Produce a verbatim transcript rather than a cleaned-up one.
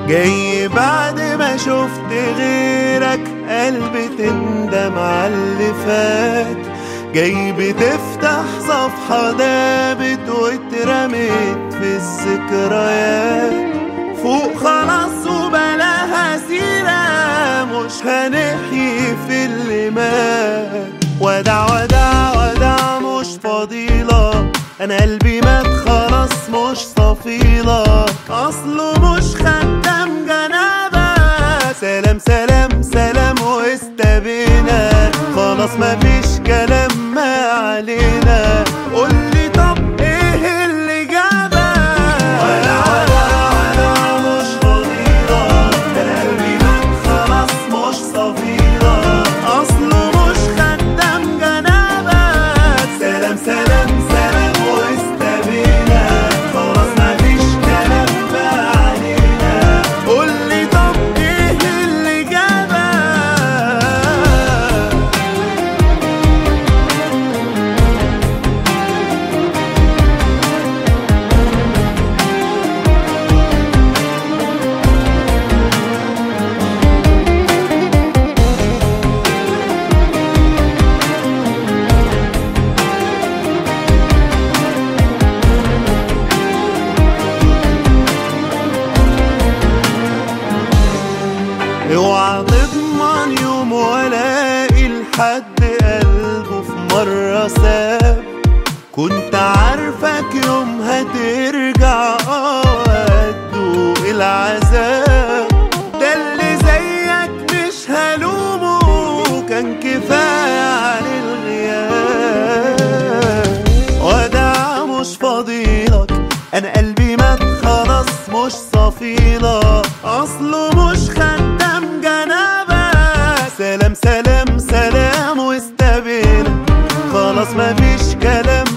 جاي بعد ما شفت غيرك، قلبي تندم على اللي فات. جاي بتفتح صفحة دابت واترمت في الذكريات. فوق خلاص وبلاها سيرة، مش هنحيي في اللي مات. ودع ودع ودع مش فضيلة، انا قلبي مات خلاص مش صفيلة. اصله مش خدام جنابك، سلام سلام سلام واستبينا. خلاص مفيش كلام ما علينا، قولي طب ايه اللي جابك؟ ولا ولا ولا مش فضيلة، انا قلبي مات خلاص مش صفيلة. اصله مش خدام جنابك، سلام سلام سلام واستبينا. خلاص مفيش كلام ما علينا، قولي طب ايه اللي جابك؟ اوعى تضمن يوم والاقي لحد قلبه في مرة ساب. كنت عارفك يوم هترجع اه تدوق العذاب. ده اللي زيك مش هلومه، كان كفاية عن الغياب. ودع مش فضيلك، انا قلبي مات خلاص مش صفيلة. اصله مش خدام جنابك، سلام سلام سلام واستبينا. خلاص مفيش كلام